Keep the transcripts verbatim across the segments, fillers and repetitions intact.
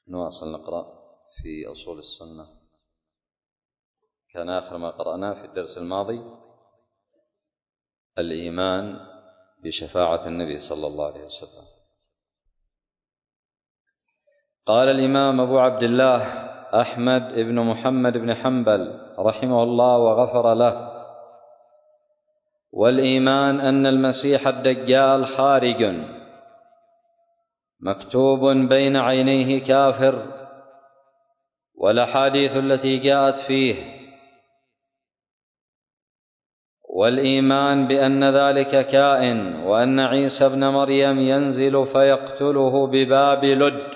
نواصل نقرأ في أصول السنة. كان آخر ما قرأناه في الدرس الماضي الإيمان بشفاعة النبي صلى الله عليه وسلم. قال الإمام أبو عبد الله أحمد بن محمد بن حنبل رحمه الله وغفر له: والإيمان أن المسيح الدجال خارج مكتوب بين عينيه كافر، والأحاديث التي جاءت فيه، والإيمان بأن ذلك كائن، وأن عيسى ابن مريم ينزل فيقتله بباب لد.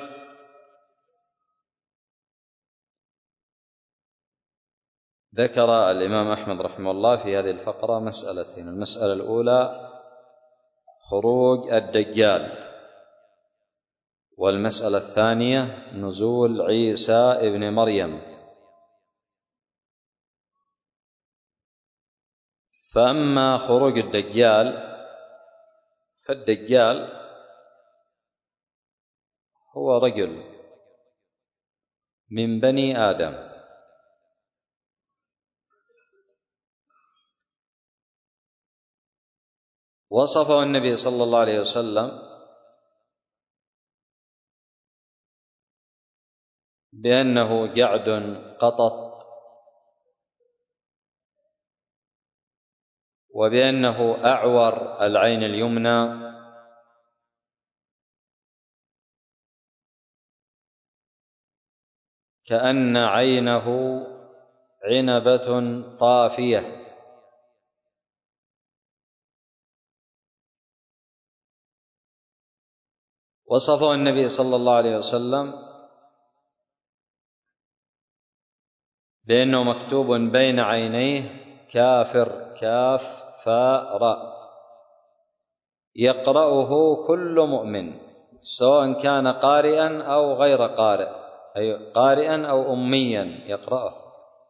ذكر الإمام أحمد رحمه الله في هذه الفقرة مسألتين: المسألة الأولى خروج الدجال، والمسألة الثانية نزول عيسى ابن مريم. فأما خروج الدجال فالدجال هو رجل من بني آدم، وصفه النبي صلى الله عليه وسلم بأنه جعد قطط، وبأنه أعور العين اليمنى، كأن عينه عنبة طافية، وصفه النبي صلى الله عليه وسلم بأنه مكتوب بين عينيه كافر، كاف فاء راء، يقرأه كل مؤمن سواء كان قارئا أو غير قارئ، أي قارئا أو أميا يقرأه.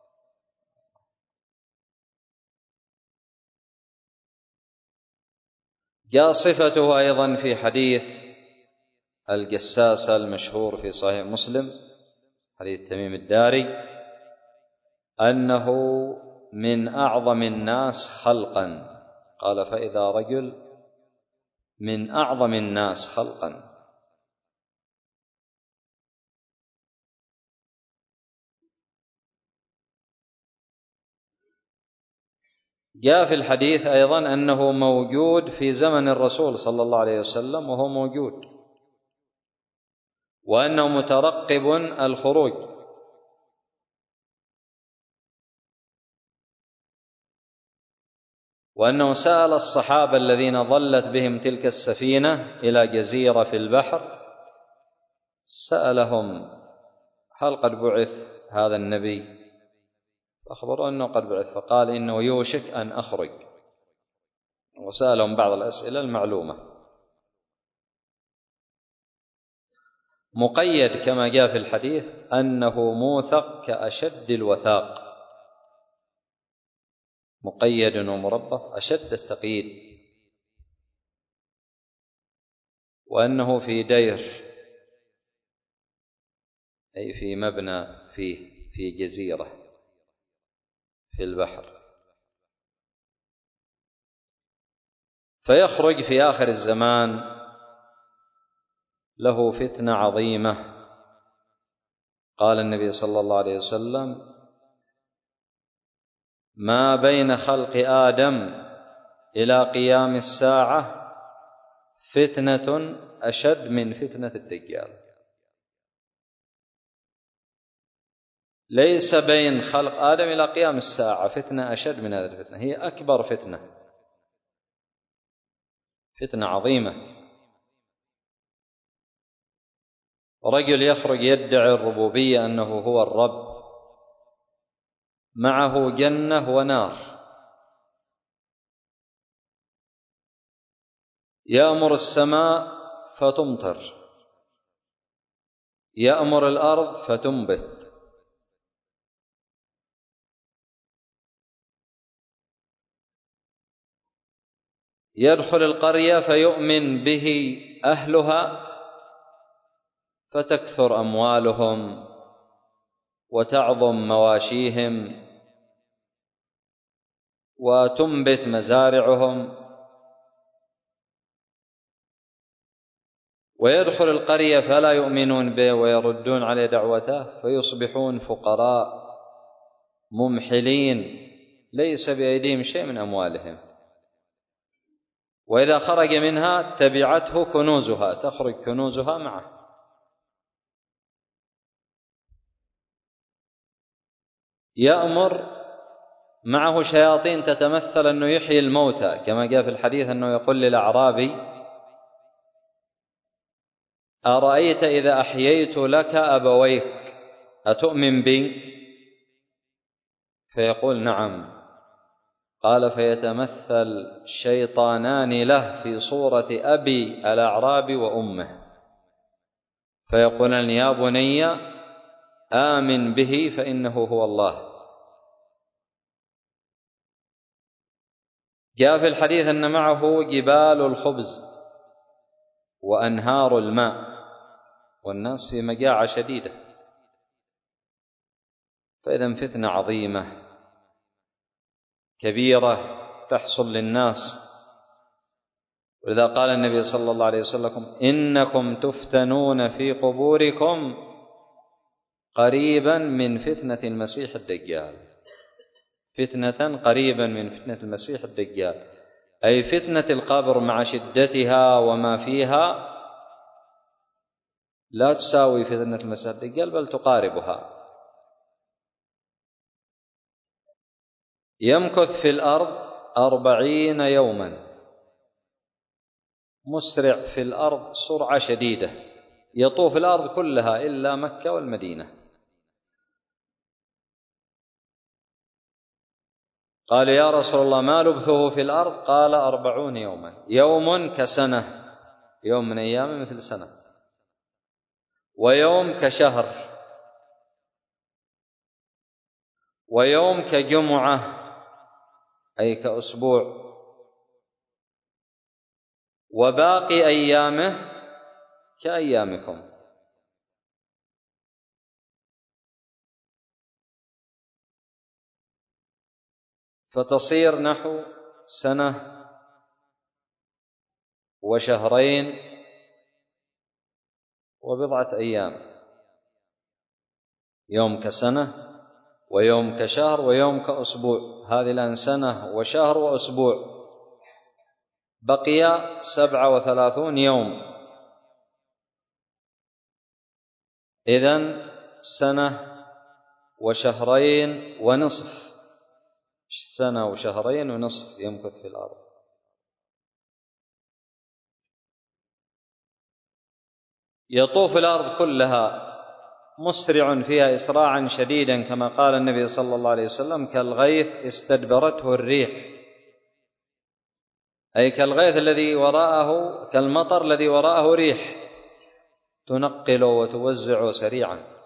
جاء صفته أيضا في حديث الجساسة المشهور في صحيح مسلم، حديث تميم الداري، أنه من أعظم الناس خلقا. قال: فإذا رجل من أعظم الناس خلقا. جاء في الحديث أيضا أنه موجود في زمن الرسول صلى الله عليه وسلم، وهو موجود، وأنه مترقب الخروج، وأنه سأل الصحابة الذين ضلت بهم تلك السفينة إلى جزيرة في البحر، سألهم: هل قد بعث هذا النبي؟ فأخبروا أنه قد بعث، فقال: إنه يوشك أن أخرج، وسألهم بعض الأسئلة المعلومة. مقيد كما جاء في الحديث أنه موثق كأشد الوثاق، مقيد ومربط أشد التقييد، وأنه في دير، أي في مبنى فيه في جزيرة في البحر. فيخرج في آخر الزمان له فتنة عظيمة. قال النبي صلى الله عليه وسلم: ما بين خلق آدم إلى قيام الساعة فتنة أشد من فتنة الدجال. ليس بين خلق آدم إلى قيام الساعة فتنة أشد من هذه الفتنة، هي أكبر فتنة، فتنة عظيمة. رجل يخرج يدعي الربوبية، أنه هو الرب، معه جنة ونار، يأمر السماء فتمطر، يأمر الأرض فتنبت، يدخل القرية فيؤمن به أهلها فتكثر أموالهم وتعظم مواشيهم وتنبت مزارعهم، ويدخل القرية فلا يؤمنون به ويردون عليه دعوته، فيصبحون فقراء ممحلين ليس بأيديهم شيء من أموالهم، وإذا خرج منها تبعته كنوزها، تخرج كنوزها معه. يأمر معه شياطين تتمثل أنه يحيي الموتى، كما جاء في الحديث أنه يقول للأعرابي: أرأيت إذا أحييت لك أبويك أتؤمن بي؟ فيقول: نعم. قال: فيتمثل شيطانان له في صورة أبي الأعرابي وأمه، فيقولان: يا بني آمن به فإنه هو الله. جاء في الحديث أن معه جبال الخبز وأنهار الماء، والناس في مجاعة شديدة، فإذا فتنة عظيمة كبيرة تحصل للناس. ولذا قال النبي صلى الله عليه وسلم: إنكم تفتنون في قبوركم قريبا من فتنة المسيح الدجال. فتنة قريبا من فتنة المسيح الدجال، أي فتنة القبر مع شدتها وما فيها لا تساوي فتنة المسيح الدجال، بل تقاربها. يمكث في الأرض أربعين يوما، مسرع في الأرض سرعة شديدة، يطوف الأرض كلها إلا مكة والمدينة. قال: يا رسول الله ما لبثه في الأرض؟ قال: أربعون يوما، يوم كسنة، يوم من أيام مثل سنة، ويوم كشهر، ويوم كجمعة أي كأسبوع، وباقي أيامه كأيامكم. فتصير نحو سنة وشهرين وبضعة أيام، يوم كسنة ويوم كشهر ويوم كأسبوع، هذه الآن سنة وشهر وأسبوع، بقي سبعة وثلاثون يوم. إذن سنة وشهرين ونصف، سنة وشهرين ونصف يمكث في الأرض. يطوف الأرض كلها مسرع فيها إسراعا شديدا، كما قال النبي صلى الله عليه وسلم: كالغيث استدبرته الريح، أي كالغيث الذي وراءه، كالمطر الذي وراءه ريح تنقل وتوزع سريعا.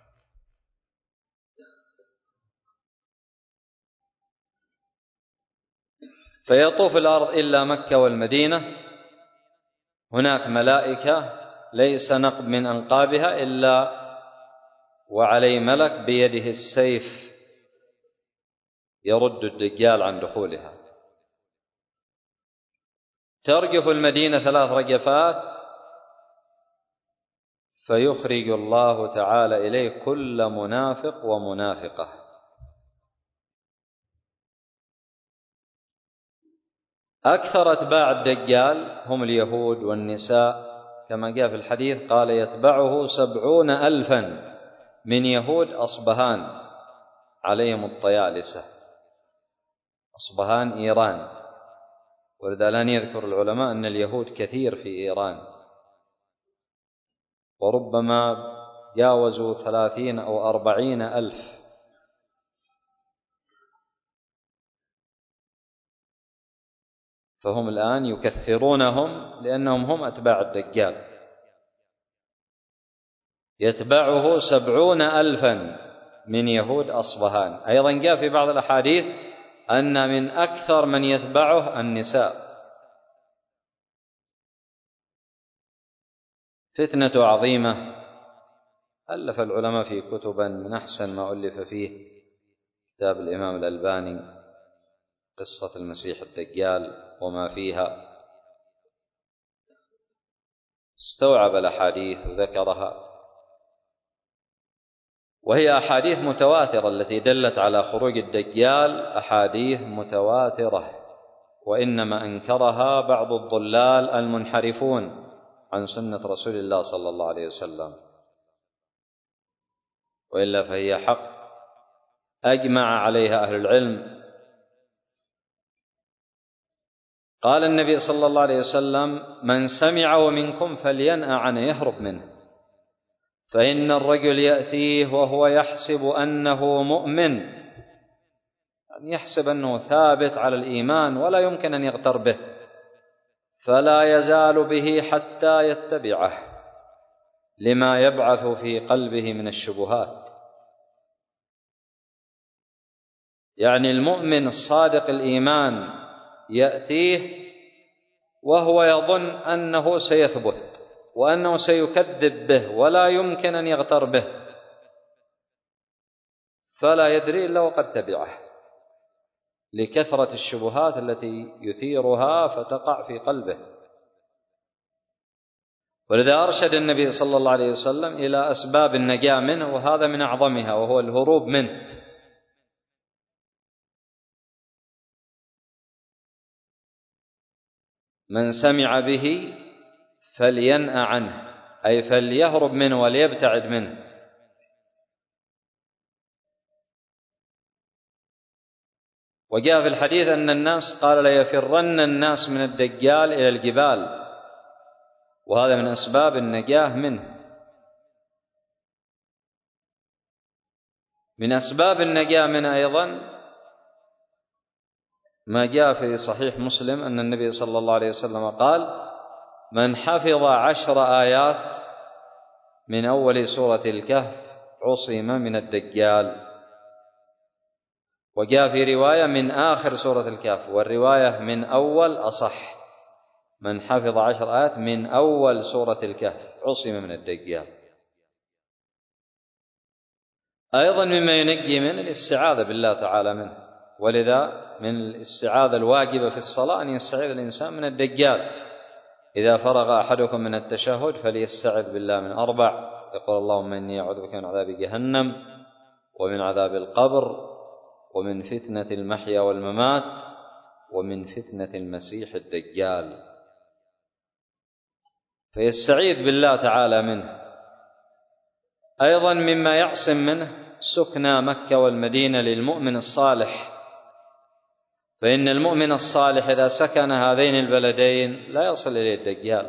فيطوف الأرض إلا مكة والمدينة، هناك ملائكة ليس نقب من أنقابها إلا وعليه ملك بيده السيف يرد الدجال عن دخولها. ترجف المدينة ثلاث رجفات، فيخرج الله تعالى إليه كل منافق ومنافقة. أكثر أتباع الدجال هم اليهود والنساء، كما جاء في الحديث قال: يتبعه سبعون ألفا من يهود أصبهان عليهم الطيالسة. أصبهان إيران، ولذا لن يذكر العلماء أن اليهود كثير في إيران، وربما جاوزوا ثلاثين أو أربعين ألف. فهم الآن يكثرونهم لأنهم هم أتباع الدجال. يتبعه سبعون ألفا من يهود أصبهان. أيضا جاء في بعض الأحاديث أن من أكثر من يتبعه النساء. فتنة عظيمة ألف العلماء في كتبا، من أحسن ما ألف فيه كتاب الإمام الألباني قصة المسيح الدجال وما فيها، استوعب الأحاديث وذكرها، وهي أحاديث متواترة التي دلت على خروج الدجال، أحاديث متواترة، وإنما أنكرها بعض الضلال المنحرفون عن سنة رسول الله صلى الله عليه وسلم، وإلا فهي حق أجمع عليها أهل العلم. قال النبي صلى الله عليه وسلم: من سمعه منكم فلينأ عنه، يهرب منه، فإن الرجل يأتيه وهو يحسب أنه مؤمن، يعني يحسب أنه ثابت على الإيمان ولا يمكن أن يغتر به، فلا يزال به حتى يتبعه لما يبعث في قلبه من الشبهات. يعني المؤمن الصادق الإيمان يأتيه وهو يظن أنه سيثبت وأنه سيكذب به ولا يمكن أن يغتر به، فلا يدري إلا وقد تبعه لكثرة الشبهات التي يثيرها فتقع في قلبه. ولذا أرشد النبي صلى الله عليه وسلم إلى أسباب النجاة منه، وهذا من أعظمها، وهو الهروب منه. من سمع به فلينأ عنه، أي فليهرب منه وليبتعد منه. وجاء في الحديث أن الناس قال: ليفرن الناس من الدجال إلى الجبال، وهذا من أسباب النجاة منه. من أسباب النجاة منه أيضا ما جاء في صحيح مسلم أن النبي صلى الله عليه وسلم قال: من حفظ عشر آيات من أول سورة الكهف عصم من الدجال. وجاء في رواية من آخر سورة الكهف، والرواية من أول أصح، من حفظ عشر آيات من أول سورة الكهف عصم من الدجال. أيضا مما ينجي من الاستعاذة بالله تعالى منه، ولذا من الاستعاذة الواجبة في الصلاة أن يستعيذ الإنسان من الدجال. إذا فرغ أحدكم من التشهد فليستعذ بالله من أربع، يقول: اللهم إني أعوذ بك من عذاب جهنم ومن عذاب القبر ومن فتنة المحيا والممات ومن فتنة المسيح الدجال. فيستعيذ بالله تعالى منه. أيضا مما يعصم منه سكنى مكة والمدينة للمؤمن الصالح، فإن المؤمن الصالح إذا سكن هذين البلدين لا يصل إليه الدجال.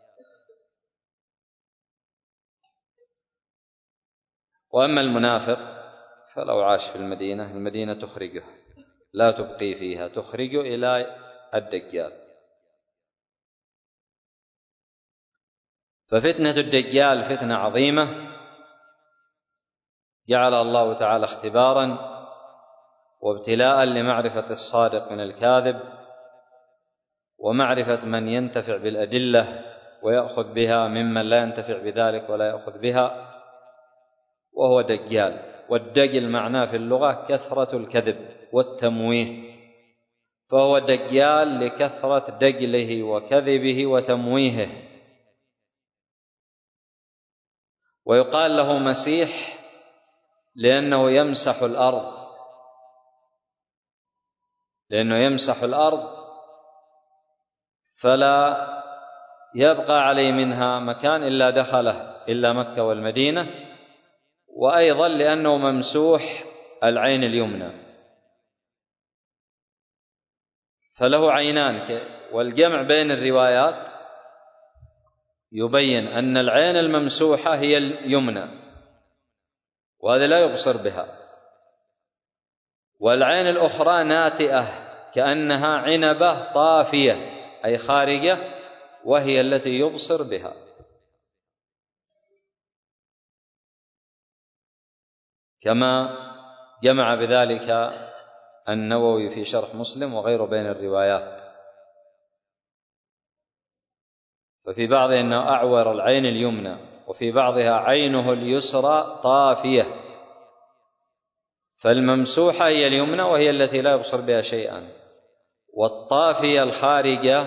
وأما المنافق فلو عاش في المدينة، المدينة تخرجه، لا تبقي فيها، تخرجه إلى الدجال. ففتنة الدجال فتنة عظيمة جعل الله تعالى اختبارا وابتلاء لمعرفة الصادق من الكاذب، ومعرفة من ينتفع بالأدلة ويأخذ بها ممن لا ينتفع بذلك ولا يأخذ بها، وهو دجال. والدجل معناه في اللغة كثرة الكذب والتمويه، فهو دجال لكثرة دجله وكذبه وتمويهه. ويقال له مسيح لأنه يمسح الأرض، لأنه يمسح الأرض فلا يبقى عليه منها مكان إلا دخله إلا مكة والمدينة. وأيضا لأنه ممسوح العين اليمنى، فله عينان، والجمع بين الروايات يبين أن العين الممسوحة هي اليمنى، وهذا لا يبصر بها، والعين الأخرى ناتئة كأنها عنبة طافية أي خارجة، وهي التي يبصر بها. كما جمع بذلك النووي في شرح مسلم وغيره بين الروايات. ففي بعض أنه أعور العين اليمنى، وفي بعضها عينه اليسرى طافية، فالممسوحة هي اليمنى وهي التي لا يبصر بها شيئا، والطافية الخارجة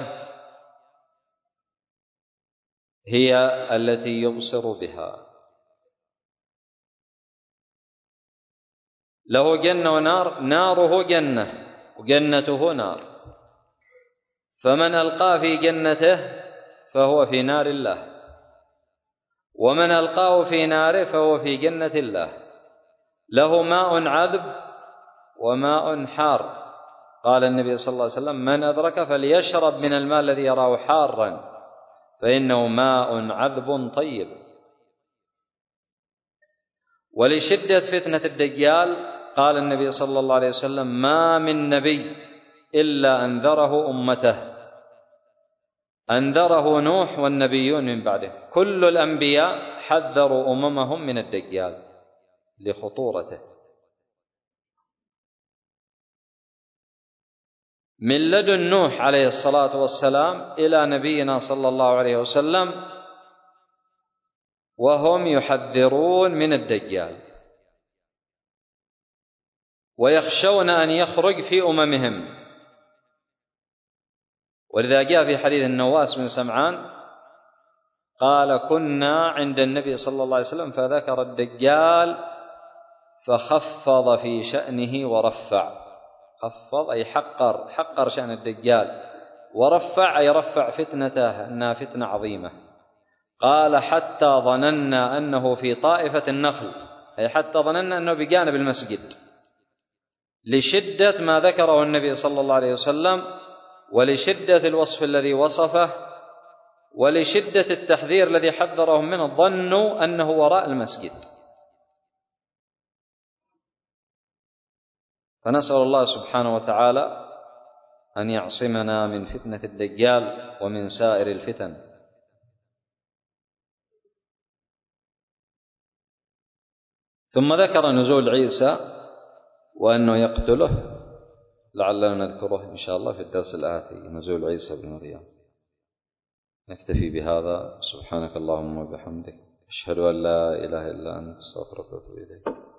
هي التي يبصر بها. له جنة ونار، ناره جنة وجنته نار، فمن ألقاه في جنته فهو في نار الله، ومن ألقاه في ناره فهو في جنة الله. له ماء عذب وماء حار، قال النبي صلى الله عليه وسلم: من أدرك فليشرب من الماء الذي يراه حارا فإنه ماء عذب طيب. ولشدة فتنة الدجال قال النبي صلى الله عليه وسلم: ما من نبي إلا أنذره أمته، أنذره نوح والنبيون من بعده، كل الأنبياء حذروا أممهم من الدجال لخطورته. من لدن نوح عليه الصلاة والسلام إلى نبينا صلى الله عليه وسلم وهم يحذرون من الدجال، ويخشون أن يخرج في أممهم. ولذا جاء في حديث النواس بن سمعان قال: كنا عند النبي صلى الله عليه وسلم فذكر الدجال فخفض في شأنه ورفع. خفض أي حقر، حقر شأن الدجال، ورفع أي رفع فتنته أنها فتنة عظيمة. قال: حتى ظننا أنه في طائفة النخل، أي حتى ظننا أنه بجانب المسجد، لشدة ما ذكره النبي صلى الله عليه وسلم، ولشدة الوصف الذي وصفه، ولشدة التحذير الذي حذرهم منه، ظنوا أنه وراء المسجد. فنسأل الله سبحانه وتعالى أن يعصمنا من فتنة الدجال ومن سائر الفتن. ثم ذكر نزول عيسى وأنه يقتله، لعلنا نذكره إن شاء الله في الدرس الآتي، نزول عيسى بن مريم. نكتفي بهذا. سبحانك اللهم وبحمدك، أشهد أن لا إله إلا أنت، أستغفرك وأتوب إليك.